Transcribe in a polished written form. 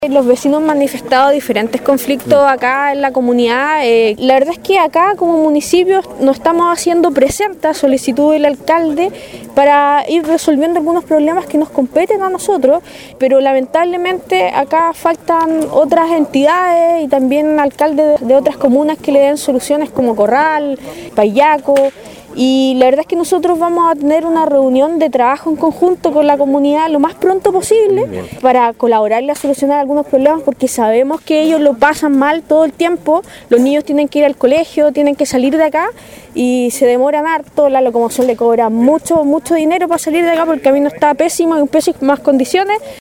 Los vecinos han manifestado diferentes conflictos acá en la comunidad. La verdad es que acá como municipio nos estamos haciendo presentes a solicitud del alcalde para ir resolviendo algunos problemas que nos competen a nosotros, pero lamentablemente acá faltan otras entidades y también alcaldes de otras comunas que le den soluciones como Corral, Payaco. Y la verdad es que nosotros vamos a tener una reunión de trabajo en conjunto con la comunidad lo más pronto posible para colaborarle a solucionar algunos problemas, porque sabemos que ellos lo pasan mal todo el tiempo. Los niños tienen que ir al colegio, tienen que salir de acá y se demoran harto. La locomoción le cobra mucho dinero para salir de acá porque el camino está pésimo, en pésimas condiciones.